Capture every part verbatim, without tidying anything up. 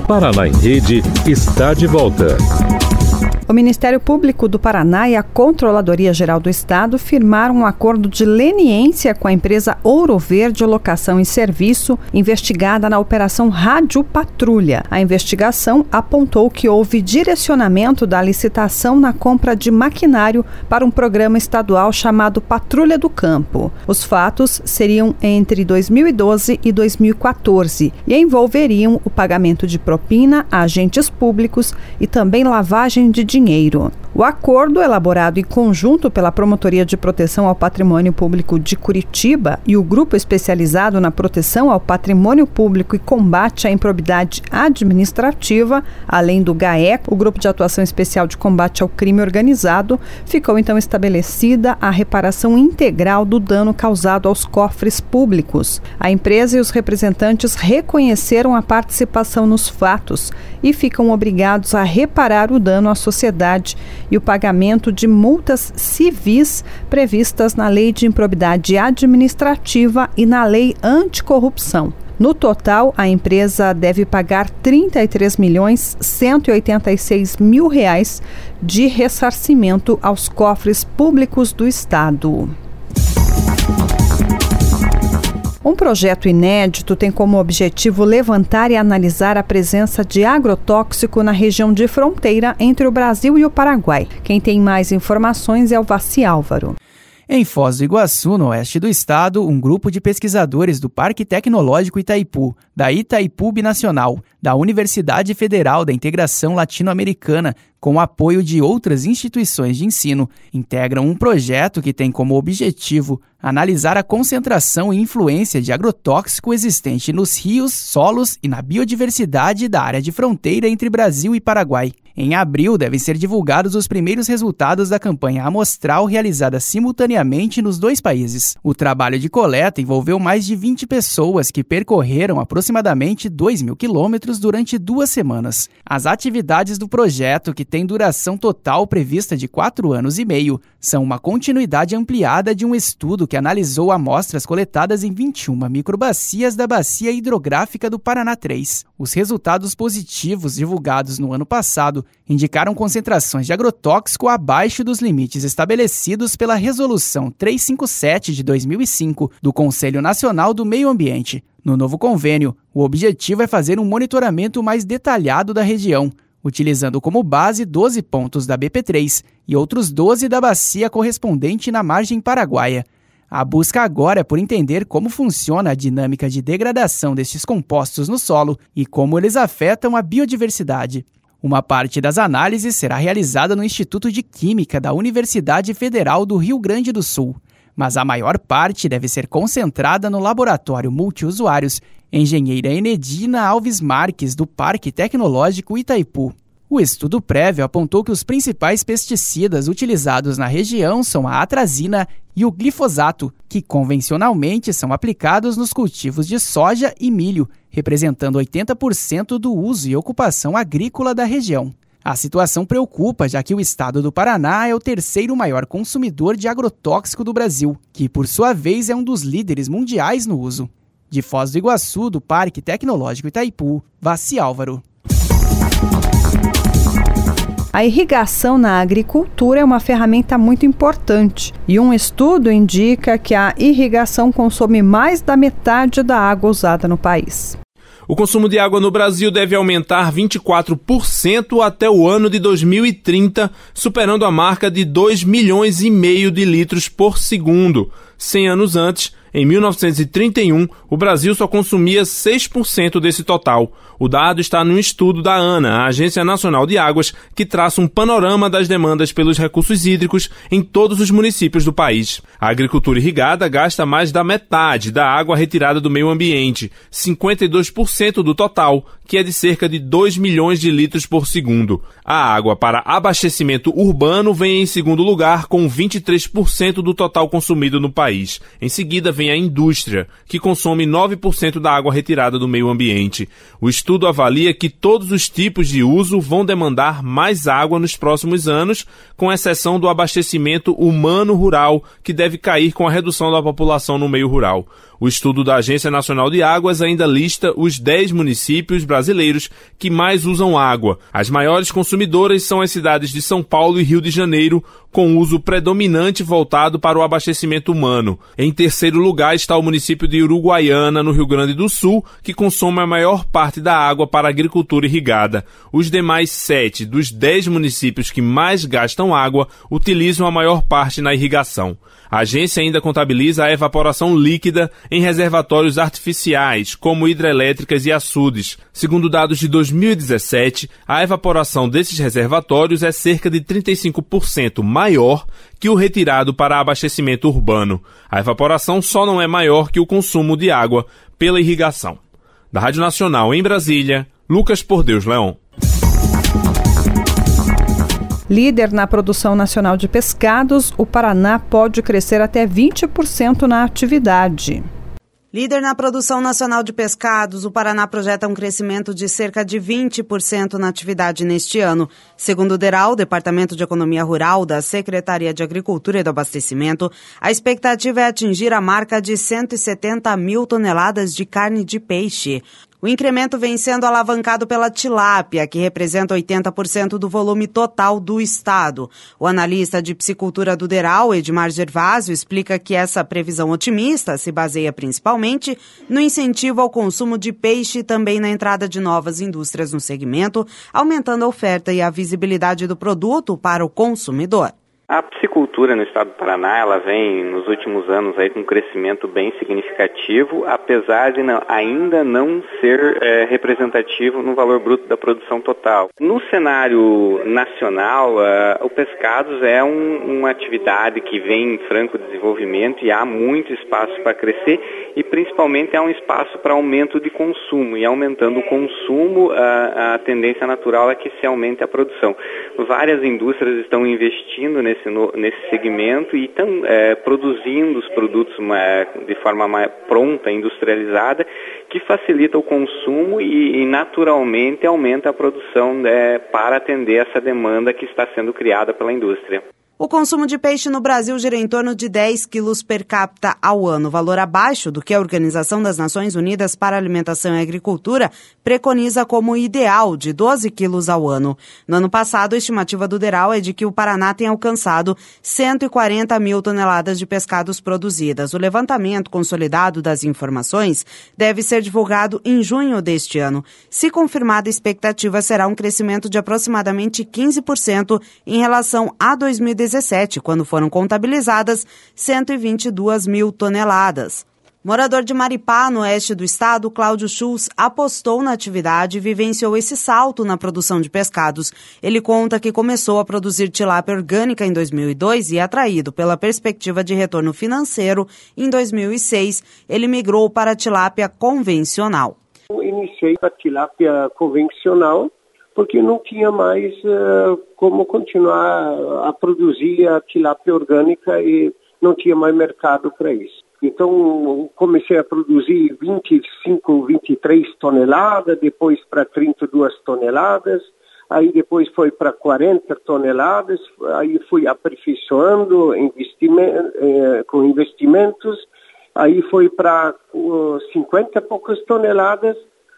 Paraná em Rede está de volta. O Ministério Público do Paraná e a Controladoria Geral do Estado firmaram um acordo de leniência com a empresa Ouro Verde Locação e Serviço, investigada na Operação Rádio Patrulha. A investigação apontou que houve direcionamento da licitação na compra de maquinário para um programa estadual chamado Patrulha do Campo. Os fatos seriam entre dois mil e doze e dois mil e quatorze e envolveriam o pagamento de propina a agentes públicos e também lavagem de dinheiro. Dinheiro. O acordo, elaborado em conjunto pela Promotoria de Proteção ao Patrimônio Público de Curitiba e o Grupo Especializado na Proteção ao Patrimônio Público e Combate à Improbidade Administrativa, além do GAECO, o Grupo de Atuação Especial de Combate ao Crime Organizado, ficou então estabelecida a reparação integral do dano causado aos cofres públicos. A empresa e os representantes reconheceram a participação nos fatos e ficam obrigados a reparar o dano à sociedade e o pagamento de multas civis previstas na Lei de Improbidade Administrativa e na Lei Anticorrupção. No total, a empresa deve pagar trinta e três milhões cento e oitenta e seis mil reais de ressarcimento aos cofres públicos do Estado. Um projeto inédito tem como objetivo levantar e analisar a presença de agrotóxico na região de fronteira entre o Brasil e o Paraguai. Quem tem mais informações é o Vassi Álvaro. Em Foz do Iguaçu, no oeste do estado, um grupo de pesquisadores do Parque Tecnológico Itaipu, da Itaipu Binacional, da Universidade Federal da Integração Latino-Americana, com o apoio de outras instituições de ensino, integram um projeto que tem como objetivo analisar a concentração e influência de agrotóxico existente nos rios, solos e na biodiversidade da área de fronteira entre Brasil e Paraguai. Em abril, devem ser divulgados os primeiros resultados da campanha amostral realizada simultaneamente nos dois países. O trabalho de coleta envolveu mais de vinte pessoas que percorreram aproximadamente dois mil quilômetros durante duas semanas. As atividades do projeto, que tem duração total prevista de quatro anos e meio, são uma continuidade ampliada de um estudo que analisou amostras coletadas em vinte e uma microbacias da Bacia Hidrográfica do Paraná três. Os resultados positivos divulgados no ano passado indicaram concentrações de agrotóxico abaixo dos limites estabelecidos pela Resolução trezentos e cinquenta e sete de dois mil e cinco do Conselho Nacional do Meio Ambiente. No novo convênio, o objetivo é fazer um monitoramento mais detalhado da região, utilizando como base doze pontos da B P três e outros doze da bacia correspondente na margem paraguaia. A busca agora é por entender como funciona a dinâmica de degradação destes compostos no solo e como eles afetam a biodiversidade. Uma parte das análises será realizada no Instituto de Química da Universidade Federal do Rio Grande do Sul, mas a maior parte deve ser concentrada no Laboratório Multiusuários Engenheira Enedina Alves Marques, do Parque Tecnológico Itaipu. O estudo prévio apontou que os principais pesticidas utilizados na região são a atrazina e o glifosato, que convencionalmente são aplicados nos cultivos de soja e milho, representando oitenta por cento do uso e ocupação agrícola da região. A situação preocupa, já que o estado do Paraná é o terceiro maior consumidor de agrotóxico do Brasil, que por sua vez é um dos líderes mundiais no uso. De Foz do Iguaçu, do Parque Tecnológico Itaipu, Vassi Álvaro. A irrigação na agricultura é uma ferramenta muito importante e um estudo indica que a irrigação consome mais da metade da água usada no país. O consumo de água no Brasil deve aumentar vinte e quatro por cento até o ano de dois mil e trinta, superando a marca de dois milhões e meio de litros por segundo. cem anos antes, em mil novecentos e trinta e um, o Brasil só consumia seis por cento desse total. O dado está no estudo da ANA, a Agência Nacional de Águas, que traça um panorama das demandas pelos recursos hídricos em todos os municípios do país. A agricultura irrigada gasta mais da metade da água retirada do meio ambiente, cinquenta e dois por cento do total, que é de cerca de dois milhões de litros por segundo. A água para abastecimento urbano vem em segundo lugar, com vinte e três por cento do total consumido no país. Em seguida vem a indústria, que consome nove por cento da água retirada do meio ambiente. O estudo avalia que todos os tipos de uso vão demandar mais água nos próximos anos, com exceção do abastecimento humano rural, que deve cair com a redução da população no meio rural. O estudo da Agência Nacional de Águas ainda lista os dez municípios brasileiros que mais usam água. As maiores consumidoras são as cidades de São Paulo e Rio de Janeiro, com uso predominante voltado para o abastecimento humano. Em terceiro lugar está o município de Uruguaiana, no Rio Grande do Sul, que consome a maior parte da água para a agricultura irrigada. Os demais sete dos dez municípios que mais gastam água utilizam a maior parte na irrigação. A agência ainda contabiliza a evaporação líquida em reservatórios artificiais, como hidrelétricas e açudes. Segundo dados de dois mil e dezessete, a evaporação desses reservatórios é cerca de trinta e cinco por cento maior que o retirado para abastecimento urbano. A evaporação só não é maior que o consumo de água pela irrigação. Da Rádio Nacional em Brasília, Lucas Por Deus Leão. Líder na produção nacional de pescados, o Paraná pode crescer até vinte por cento na atividade. Líder na produção nacional de pescados, o Paraná projeta um crescimento de cerca de vinte por cento na atividade neste ano. Segundo o DERAL, Departamento de Economia Rural da Secretaria de Agricultura e do Abastecimento, a expectativa é atingir a marca de cento e setenta mil toneladas de carne de peixe. O incremento vem sendo alavancado pela tilápia, que representa oitenta por cento do volume total do estado. O analista de piscicultura do DERAL, Edmar Gervásio, explica que essa previsão otimista se baseia principalmente no incentivo ao consumo de peixe e também na entrada de novas indústrias no segmento, aumentando a oferta e a visibilidade do produto para o consumidor. A piscicultura no estado do Paraná, ela vem nos últimos anos aí com um crescimento bem significativo, apesar de não, ainda não ser é, representativo no valor bruto da produção total. No cenário nacional, uh, o pescados é um, uma atividade que vem em franco desenvolvimento e há muito espaço para crescer e principalmente há um espaço para aumento de consumo, e aumentando o consumo, a, a tendência natural é que se aumente a produção. Várias indústrias estão investindo nesse Nesse, no, nesse segmento e estão é, produzindo os produtos é, de forma mais pronta, industrializada, que facilita o consumo e, e naturalmente aumenta a produção é, para atender essa demanda que está sendo criada pela indústria. O consumo de peixe no Brasil gira em torno de dez quilos per capita ao ano, valor abaixo do que a Organização das Nações Unidas para a Alimentação e Agricultura preconiza como ideal, de doze quilos ao ano. No ano passado, a estimativa do DERAL é de que o Paraná tenha alcançado cento e quarenta mil toneladas de pescados produzidas. O levantamento consolidado das informações deve ser divulgado em junho deste ano. Se confirmada, a expectativa será um crescimento de aproximadamente quinze por cento em relação a dois mil e dezessete. Quando foram contabilizadas cento e vinte e duas mil toneladas. Morador de Maripá, no oeste do estado, Cláudio Schultz, apostou na atividade e vivenciou esse salto na produção de pescados. Ele conta que começou a produzir tilápia orgânica em dois mil e dois e, atraído pela perspectiva de retorno financeiro, em dois mil e seis, ele migrou para a tilápia convencional. Eu iniciei a tilápia convencional porque não tinha mais uh, como continuar a produzir a tilápia orgânica e não tinha mais mercado para isso. Então, comecei a produzir vinte e cinco, vinte e três toneladas, depois para trinta e duas toneladas, aí depois foi para quarenta toneladas, aí fui aperfeiçoando investimento, eh, com investimentos, aí foi para uh, cinquenta e poucas toneladas,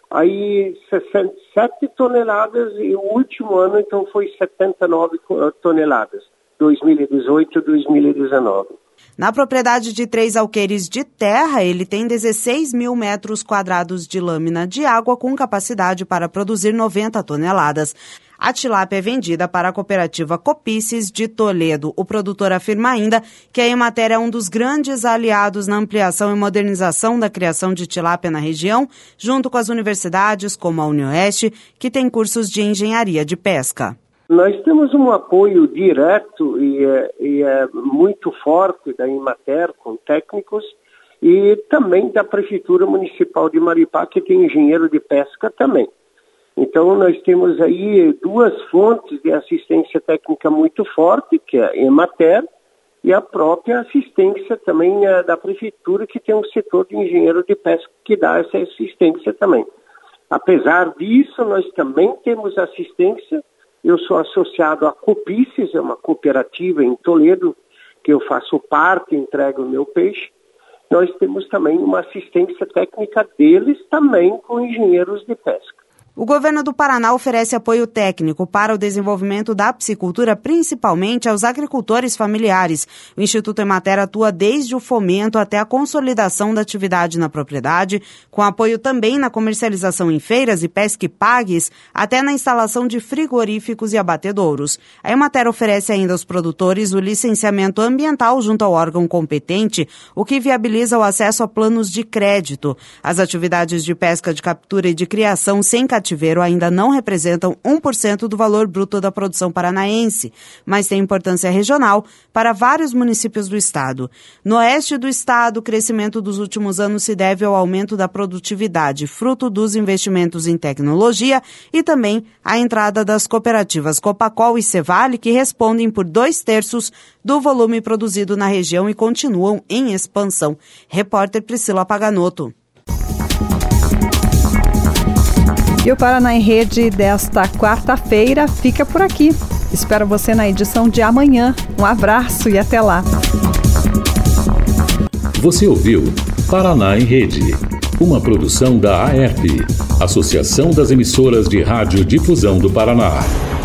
aí sessenta e sete toneladas e o último ano então foi setenta e nove toneladas, dois mil e dezoito, dois mil e dezenove. Na propriedade de três alqueires de terra, ele tem dezesseis mil metros quadrados de lâmina de água com capacidade para produzir noventa toneladas. A tilápia é vendida para a cooperativa Copices de Toledo. O produtor afirma ainda que a Emater é um dos grandes aliados na ampliação e modernização da criação de tilápia na região, junto com as universidades como a UniOeste, que tem cursos de engenharia de pesca. Nós temos um apoio direto e é, e é muito forte da Emater com técnicos e também da Prefeitura Municipal de Maripá, que tem engenheiro de pesca também. Então, nós temos aí duas fontes de assistência técnica muito forte, que é a Emater e a própria assistência também é, da Prefeitura, que tem um setor de engenheiro de pesca que dá essa assistência também. Apesar disso, nós também temos assistência. Eu sou associado à Copices, é uma cooperativa em Toledo, que eu faço parte, entrego o meu peixe. nós temos também uma assistência técnica deles também com engenheiros de pesca. O governo do Paraná oferece apoio técnico para o desenvolvimento da piscicultura, principalmente aos agricultores familiares. O Instituto Emater atua desde o fomento até a consolidação da atividade na propriedade, com apoio também na comercialização em feiras e pesca e pagues, até na instalação de frigoríficos e abatedouros. A Emater oferece ainda aos produtores o licenciamento ambiental junto ao órgão competente, o que viabiliza o acesso a planos de crédito. As atividades de pesca, de captura e de criação sem cativeiro ainda não representam um por cento do valor bruto da produção paranaense, mas tem importância regional para vários municípios do estado. No oeste do estado, o crescimento dos últimos anos se deve ao aumento da produtividade, fruto dos investimentos em tecnologia e também à entrada das cooperativas Copacol e Cevale, que respondem por dois terços do volume produzido na região e continuam em expansão. Repórter Priscila Paganoto. E o Paraná em Rede desta quarta-feira fica por aqui. Espero você na edição de amanhã. Um abraço e até lá. Você ouviu Paraná em Rede, uma produção da A E P, Associação das Emissoras de Rádio Difusão do Paraná.